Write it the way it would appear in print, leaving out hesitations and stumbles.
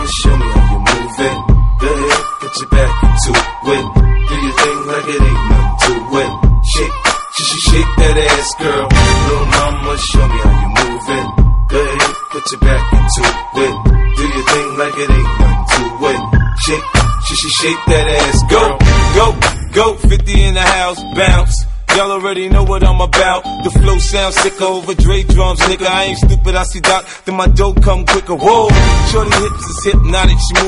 show me how you move it. Go ahead, put your back into it. Do your thing like it ain't nothing to it. Shake that ass, girl. Little mama, show me how you move it. Go ahead, put your back into it. Do your thing like it ain't nothing to it. Shake that ass, go, 50 in the house, bounce. Y'all already know what I'm about. The flow sounds sicker over Dre drums, nigga. I ain't stupid, I see Doc, then my dough come quicker. Whoa, shorty hips is hypnotic, she move